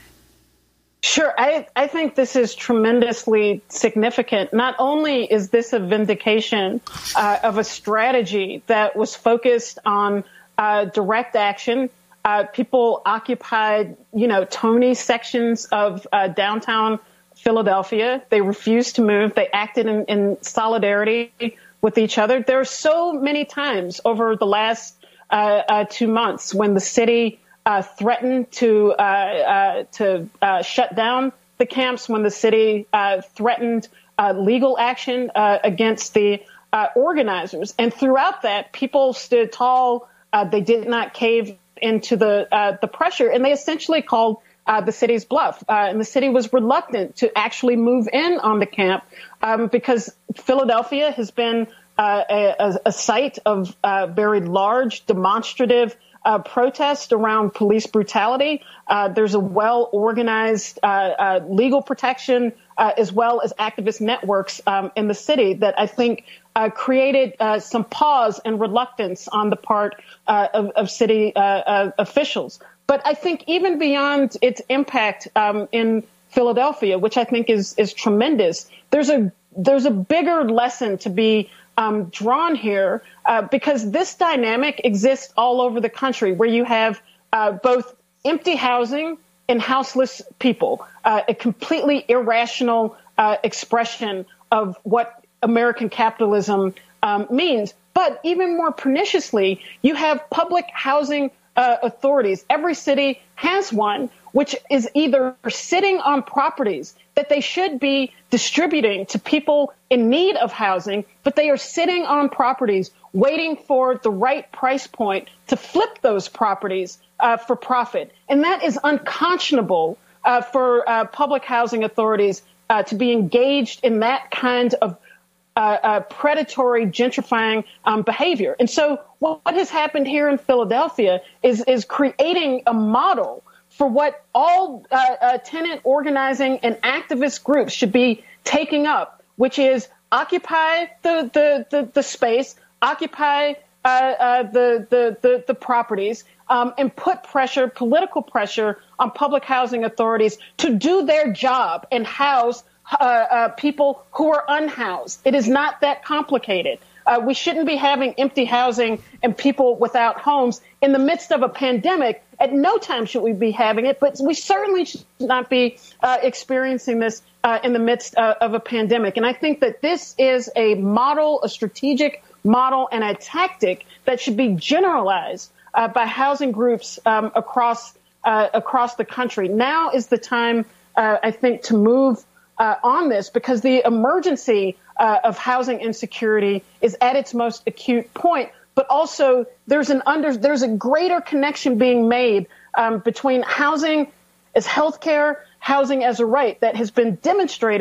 Sure. I, I think this is tremendously significant. Not only is this a vindication uh, of a strategy that was focused on Uh, direct action. Uh, people occupied, you know, Tony sections of uh, downtown Philadelphia. They refused to move. They acted in, in solidarity with each other. There are so many times over the last uh, uh, two months when the city uh, threatened to uh, uh, to uh, shut down the camps, when the city uh, threatened uh, legal action uh, against the uh, organizers. And throughout that, people stood tall. Uh, they did not cave into the uh, the pressure, and they essentially called uh, the city's bluff. Uh, and the city was reluctant to actually move in on the camp um, because Philadelphia has been uh, a, a site of uh, very large demonstrative uh, protest around police brutality. Uh, there's a well-organized uh, uh, legal protection uh, as well as activist networks um, in the city that I think Uh, created uh, some pause and reluctance on the part uh, of, of city uh, uh, officials. But I think even beyond its impact um, in Philadelphia, which I think is is tremendous, there's a there's a bigger lesson to be um, drawn here uh, because this dynamic exists all over the country, where you have uh, both empty housing and houseless people, uh, a completely irrational uh, expression of what American capitalism um, means. But even more perniciously, you have public housing uh, authorities. Every city has one, which is either sitting on properties that they should be distributing to people in need of housing, but they are sitting on properties waiting for the right price point to flip those properties uh, for profit. And that is unconscionable uh, for uh, public housing authorities uh, to be engaged in that kind of Uh, uh, predatory, gentrifying um, behavior. And so what, what has happened here in Philadelphia is is creating a model for what all uh, uh, tenant organizing and activist groups should be taking up, which is occupy the the the, the space, occupy uh, uh, the, the the the properties, um, and put pressure, political pressure, on public housing authorities to do their job and house Uh, uh, people who are unhoused. It is not that complicated. Uh, we shouldn't be having empty housing and people without homes in the midst of a pandemic. At no time should we be having it, but we certainly should not be uh, experiencing this uh, in the midst uh, of a pandemic. And I think that this is a model, a strategic model, and a tactic that should be generalized uh, by housing groups um, across uh, across the country. Now is the time, uh, I think, to move Uh, on this, because the emergency uh, of housing insecurity is at its most acute point. But also there's an under there's a greater connection being made um, between housing as healthcare, housing as a right that has been demonstrated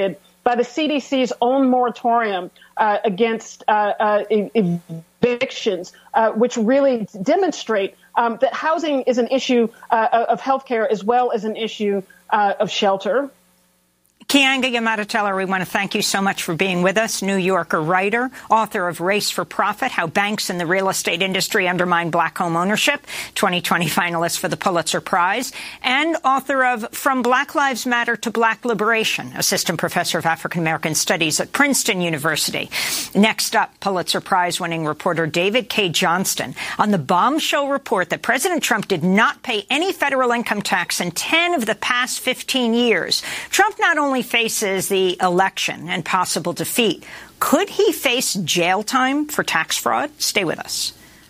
by the C D C's own moratorium uh, against uh, uh, evictions, uh, which really demonstrate um, that housing is an issue uh, of healthcare as well as an issue uh, of shelter. Keeanga-Yamahtta Taylor, we want to thank you so much for being with us. New Yorker writer, author of Race for Profit, How Banks and the Real Estate Industry Undermine Black Home Ownership, twenty twenty finalist for the Pulitzer Prize, and author of From Black Lives Matter to Black Liberation, assistant professor of African American Studies at Princeton University. Next up, Pulitzer Prize-winning reporter David Cay Johnston on the bombshell report that President Trump did not pay any federal income tax in ten of the past fifteen years. Trump not only faces the election and possible defeat, could he face jail time for tax fraud? Stay with us.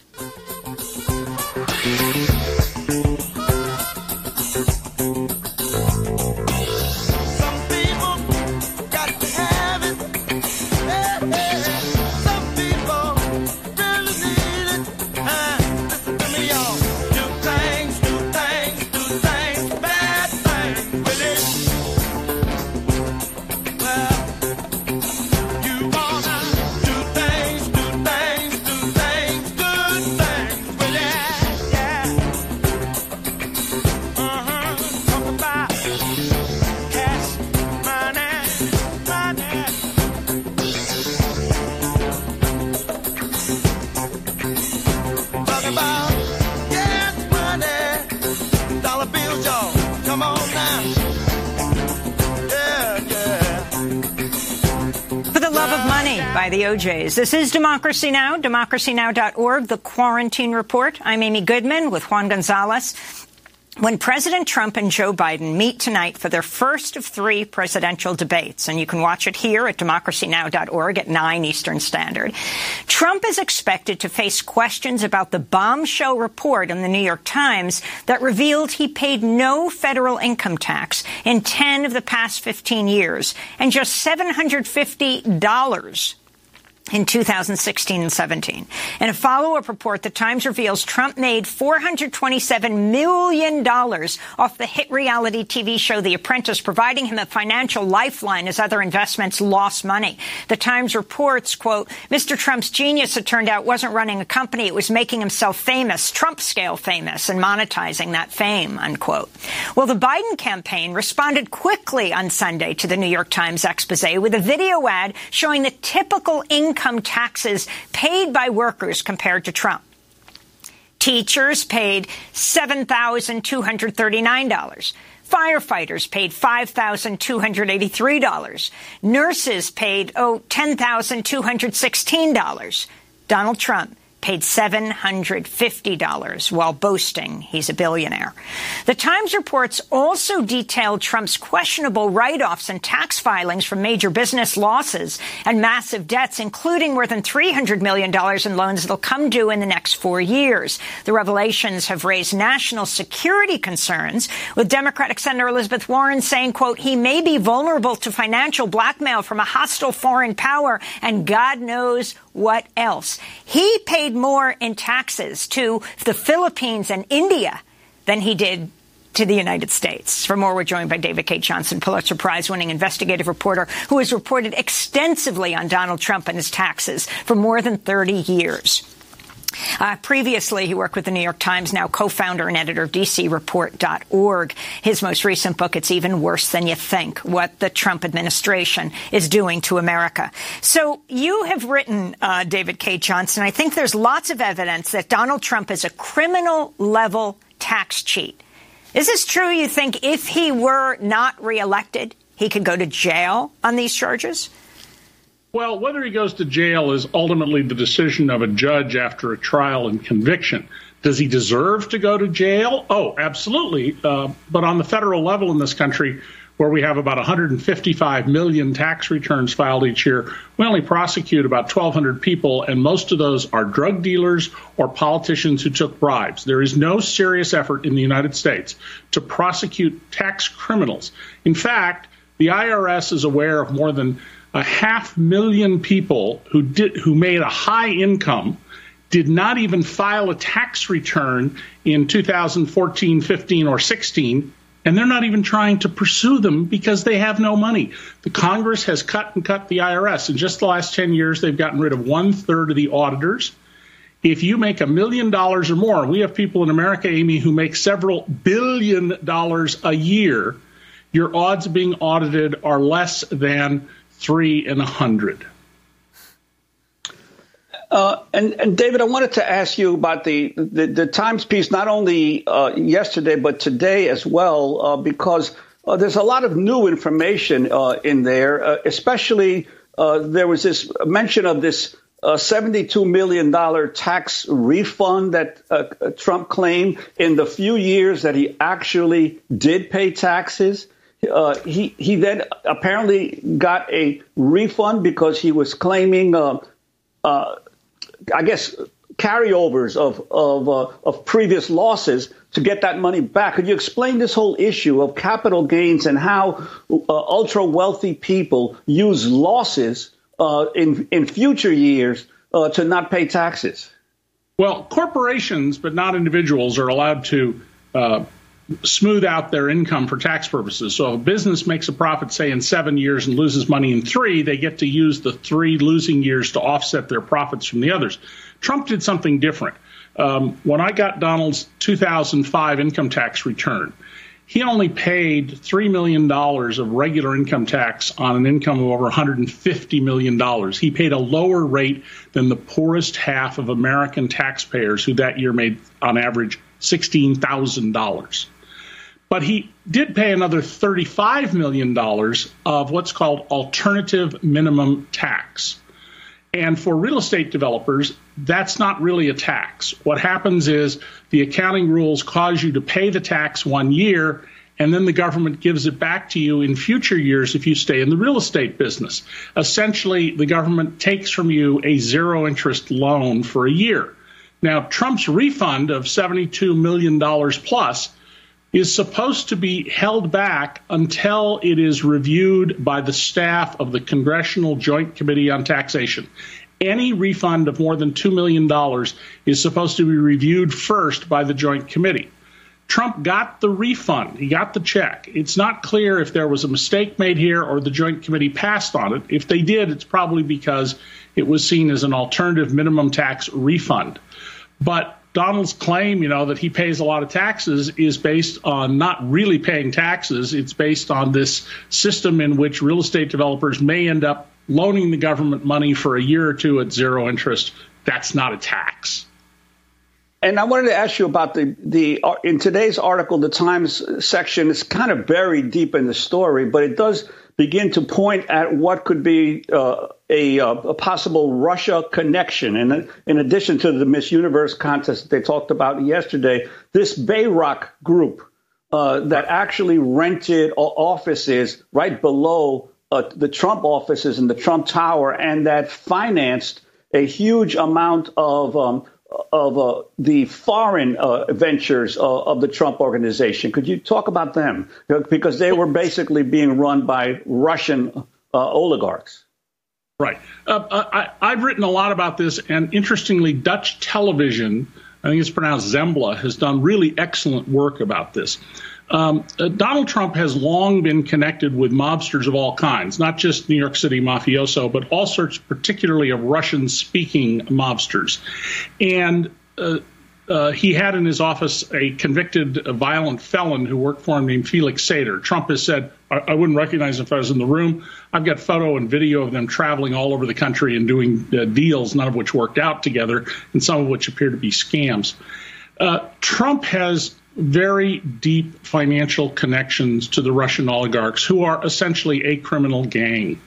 By the O Js. This is Democracy Now!, democracy now dot org, The Quarantine Report. I'm Amy Goodman with Juan Gonzalez. When President Trump and Joe Biden meet tonight for their first of three presidential debates, and you can watch it here at democracy now dot org at nine Eastern Standard, Trump is expected to face questions about the bombshell report in the New York Times that revealed he paid no federal income tax in ten of the past fifteen years and just seven hundred fifty dollars in two thousand sixteen and seventeen. In a follow-up report, the Times reveals Trump made four hundred twenty-seven million dollars off the hit reality T V show The Apprentice, providing him a financial lifeline as other investments lost money. The Times reports, quote, Mister Trump's genius, it turned out, wasn't running a company. It was making himself famous, Trump-scale famous, and monetizing that fame, unquote. Well, the Biden campaign responded quickly on Sunday to the New York Times expose with a video ad showing the typical income income taxes paid by workers compared to Trump. Teachers paid seven thousand two hundred thirty-nine dollars. Firefighters paid five thousand two hundred eighty-three dollars. Nurses paid, oh, ten thousand two hundred sixteen dollars. Donald Trump paid seven hundred fifty dollars while boasting he's a billionaire. The Times reports also detailed Trump's questionable write-offs and tax filings from major business losses and massive debts, including more than three hundred million dollars in loans that'll come due in the next four years. The revelations have raised national security concerns, with Democratic Senator Elizabeth Warren saying, quote, he may be vulnerable to financial blackmail from a hostile foreign power and God knows what else. He paid more in taxes to the Philippines and India than he did to the United States. For more, we're joined by David Cay Johnston, Pulitzer Prize-winning investigative reporter who has reported extensively on Donald Trump and his taxes for more than thirty years. Uh, previously, he worked with the New York Times, now co-founder and editor of D C report dot org. His most recent book, It's Even Worse Than You Think, What the Trump Administration is Doing to America. So you have written, uh, David Cay Johnston, I think there's lots of evidence that Donald Trump is a criminal-level tax cheat. Is this true? You think if he were not reelected, he could go to jail on these charges? Well, whether he goes to jail is ultimately the decision of a judge after a trial and conviction. Does he deserve to go to jail? Oh, absolutely. Uh, but on the federal level in this country, where we have about one hundred fifty-five million tax returns filed each year, we only prosecute about twelve hundred people, and most of those are drug dealers or politicians who took bribes. There is no serious effort in the United States to prosecute tax criminals. In fact, the I R S is aware of more than a half million people who did who made a high income, did not even file a tax return in two thousand fourteen, fifteen, or sixteen, And they're not even trying to pursue them because they have no money. The Congress has cut and cut the I R S. In just the last ten years, they've gotten rid of one third of the auditors. If you make a million dollars or more, we have people in America, Amy, who make several billion dollars a year. Your odds of being audited are less than three in a hundred. Uh, and, and David, I wanted to ask you about the, the, the Times piece, not only uh, yesterday, but today as well, uh, because uh, there's a lot of new information uh, in there, uh, especially uh, there was this mention of this uh, seventy-two million dollars tax refund that uh, Trump claimed in the few years that he actually did pay taxes. Uh, he, he then apparently got a refund because he was claiming uh, uh, I guess, carryovers of of, uh, of previous losses to get that money back. Could you explain this whole issue of capital gains and how uh, ultra wealthy people use losses uh, in in future years uh, to not pay taxes? Well, corporations, but not individuals, are allowed to uh, smooth out their income for tax purposes. So if a business makes a profit, say, in seven years and loses money in three, they get to use the three losing years to offset their profits from the others. Trump did something different. Um, when I got Donald's two thousand five income tax return, he only paid three million dollars of regular income tax on an income of over one hundred fifty million dollars. He paid a lower rate than the poorest half of American taxpayers, who that year made, on average, sixteen thousand dollars. But he did pay another thirty-five million dollars of what's called alternative minimum tax. And for real estate developers, that's not really a tax. What happens is the accounting rules cause you to pay the tax one year, and then the government gives it back to you in future years if you stay in the real estate business. Essentially, the government takes from you a zero-interest loan for a year. Now, Trump's refund of seventy-two million dollars plus is supposed to be held back until it is reviewed by the staff of the Congressional Joint Committee on Taxation. Any refund of more than two million dollars is supposed to be reviewed first by the Joint Committee. Trump got the refund. He got the check. It's not clear if there was a mistake made here or the Joint Committee passed on it. If they did, it's probably because it was seen as an alternative minimum tax refund. But Donald's claim, you know, that he pays a lot of taxes is based on not really paying taxes. It's based on this system in which real estate developers may end up loaning the government money for a year or two at zero interest. That's not a tax. And I wanted to ask you about the, the in today's article, the Times section is kind of buried deep in the story, but it does begin to point at what could be uh, a, a possible Russia connection. And in addition to the Miss Universe contest that they talked about yesterday, this Bayrock group uh, that actually rented offices right below uh, the Trump offices in the Trump Tower, and that financed a huge amount of um, of uh, the foreign uh, ventures uh, of the Trump organization. Could you talk about them? Because they were basically being run by Russian uh, oligarchs. Right. Uh, I, I've written a lot about this, and interestingly, Dutch television, I think it's pronounced Zembla, has done really excellent work about this. Um, uh, Donald Trump has long been connected with mobsters of all kinds, not just New York City mafioso, but all sorts, particularly of Russian-speaking mobsters. And uh, uh, he had in his office a convicted uh, violent felon who worked for him named Felix Sater. Trump has said, I, I wouldn't recognize him if I was in the room. I've got photo and video of them traveling all over the country and doing uh, deals, none of which worked out together, and some of which appear to be scams. Uh, Trump has very deep financial connections to the Russian oligarchs, who are essentially a criminal gang.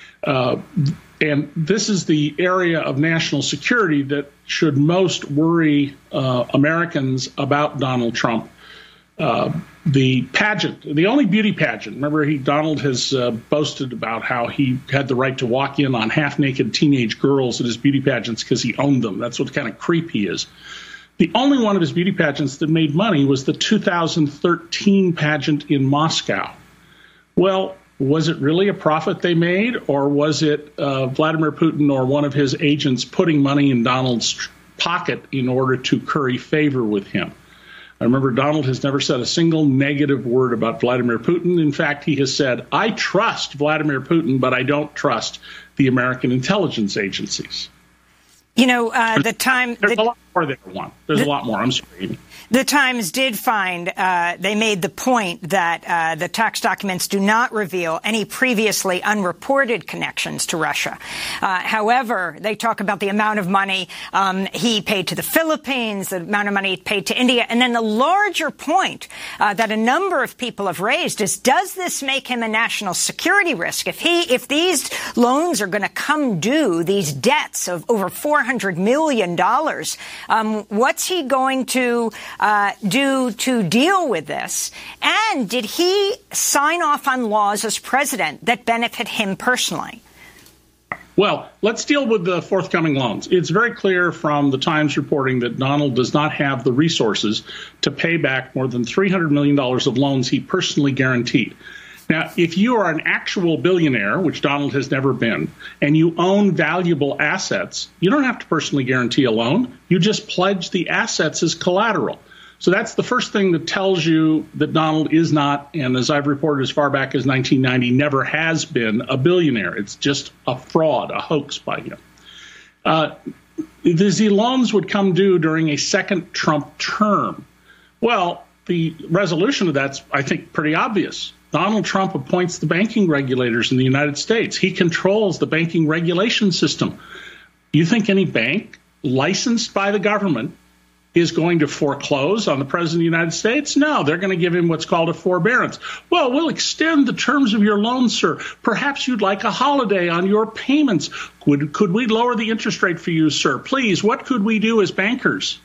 Uh, and this is the area of national security that should most worry uh, Americans about Donald Trump. Uh, the pageant, the only beauty pageant, remember, he Donald has uh, boasted about how he had the right to walk in on half-naked teenage girls at his beauty pageants because he owned them. That's what kind of creep he is. The only one of his beauty pageants that made money was the two thousand thirteen pageant in Moscow. Well, was it really a profit they made, or was it uh, Vladimir Putin or one of his agents putting money in Donald's pocket in order to curry favor with him? I remember Donald has never said a single negative word about Vladimir Putin. In fact, he has said, I trust Vladimir Putin, but I don't trust the American intelligence agencies. You know, uh, the time... There's the, a lot more there, one. There's the, a lot more. I'm sorry. The Times did find, uh, they made the point that uh, the tax documents do not reveal any previously unreported connections to Russia. Uh, however, they talk about the amount of money um, he paid to the Philippines, the amount of money he paid to India. And then the larger point uh, that a number of people have raised is, does this make him a national security risk? If he, if these loans are going to come due, these debts of over four hundred million dollars, um, what's he going to Uh, do to deal with this? And did he sign off on laws as president that benefit him personally? Well, let's deal with the forthcoming loans. It's very clear from the Times reporting that Donald does not have the resources to pay back more than three hundred million dollars of loans he personally guaranteed. Now, if you are an actual billionaire, which Donald has never been, and you own valuable assets, you don't have to personally guarantee a loan. You just pledge the assets as collateral. So that's the first thing that tells you that Donald is not, and as I've reported as far back as nineteen ninety, never has been a billionaire. It's just a fraud, a hoax by him. Uh, the loans would come due during a second Trump term. Well, the resolution of that's, I think, pretty obvious. Donald Trump appoints the banking regulators in the United States. He controls the banking regulation system. You think any bank licensed by the government is going to foreclose on the president of the United States? No, they're going to give him what's called a forbearance. Well, we'll extend the terms of your loan, sir. Perhaps you'd like a holiday on your payments. Could, could we lower the interest rate for you, sir? Please, what could we do as bankers?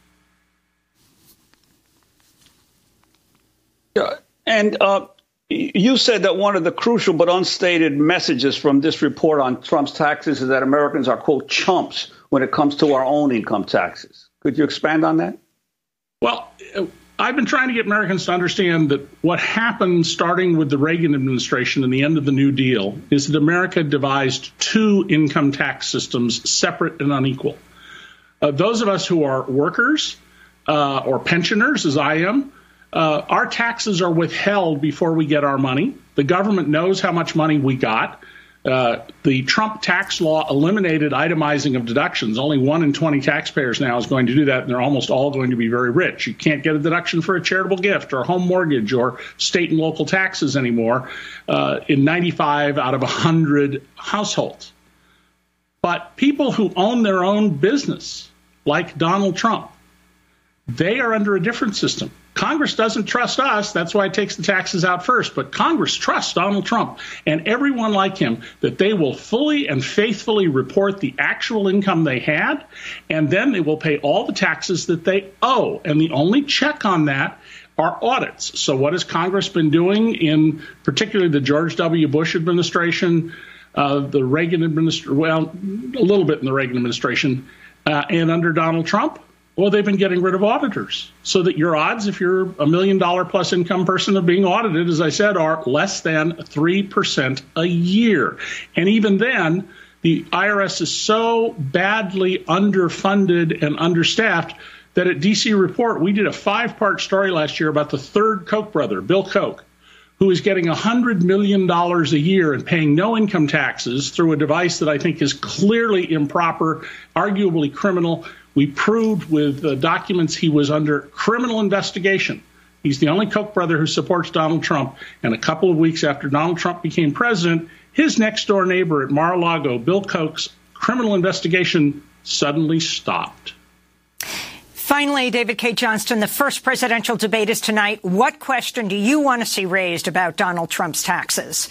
Yeah, and uh, you said that one of the crucial but unstated messages from this report on Trump's taxes is that Americans are, quote, chumps when it comes to our own income taxes. Could you expand on that? Well, I've been trying to get Americans to understand that what happened starting with the Reagan administration and the end of the New Deal is that America devised two income tax systems, separate and unequal. Uh, those of us who are workers uh, or pensioners, as I am, uh, our taxes are withheld before we get our money. The government knows how much money we got. Uh, the Trump tax law eliminated itemizing of deductions. Only one in twenty taxpayers now is going to do that, and they're almost all going to be very rich. You can't get a deduction for a charitable gift or a home mortgage or state and local taxes anymore uh, in ninety-five out of one hundred households. But people who own their own business, like Donald Trump, they are under a different system. Congress doesn't trust us. That's why it takes the taxes out first. But Congress trusts Donald Trump and everyone like him that they will fully and faithfully report the actual income they had, and then they will pay all the taxes that they owe. And the only check on that are audits. So what has Congress been doing in particularly the George W. Bush administration, uh, the Reagan administration, well, a little bit in the Reagan administration, uh, and under Donald Trump? Well, they've been getting rid of auditors so that your odds, if you're a million dollar plus income person, of being audited, as I said, are less than three percent a year. And even then, the I R S is so badly underfunded and understaffed that at D C Report, we did a five part story last year about the third Koch brother, Bill Koch, who is getting one hundred million dollars a year and paying no income taxes through a device that I think is clearly improper, arguably criminal. We proved with uh, documents he was under criminal investigation. He's the only Koch brother who supports Donald Trump. And a couple of weeks after Donald Trump became president, his next-door neighbor at Mar-a-Lago, Bill Koch's criminal investigation suddenly stopped. Finally, David Cay Johnston, the first presidential debate is tonight. What question do you want to see raised about Donald Trump's taxes?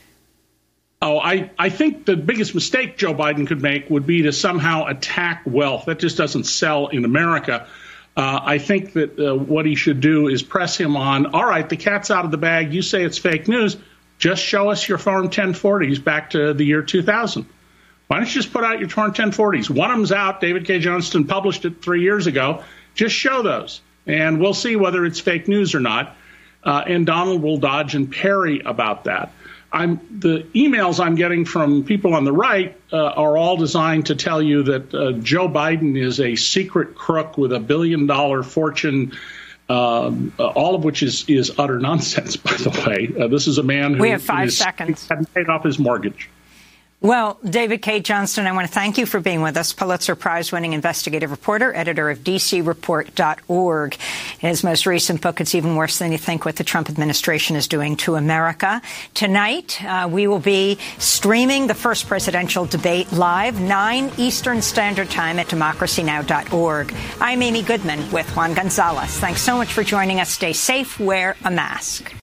Oh, I, I think the biggest mistake Joe Biden could make would be to somehow attack wealth. That just doesn't sell in America. Uh, I think that uh, what he should do is press him on, all right, the cat's out of the bag. You say it's fake news. Just show us your Form ten forties back to the year two thousand. Why don't you just put out your Form ten forties? One of them's out. David Cay Johnston published it three years ago. Just show those, and we'll see whether it's fake news or not. Uh, and Donald will dodge and parry about that. I'm, the emails I'm getting from people on the right uh, are all designed to tell you that uh, Joe Biden is a secret crook with a billion dollar fortune Um, uh, all of which is, is utter nonsense, by the way. Uh, this is a man who we have five is, seconds. hadn't paid off his mortgage. Well, David Cay Johnston, I want to thank you for being with us. Pulitzer Prize-winning investigative reporter, editor of D C report dot org. In his most recent book, It's Even Worse Than You Think, What the Trump Administration is Doing to America. Tonight, uh, we will be streaming the first presidential debate live, nine Eastern Standard Time at democracy now dot org. I'm Amy Goodman with Juan Gonzalez. Thanks so much for joining us. Stay safe. Wear a mask.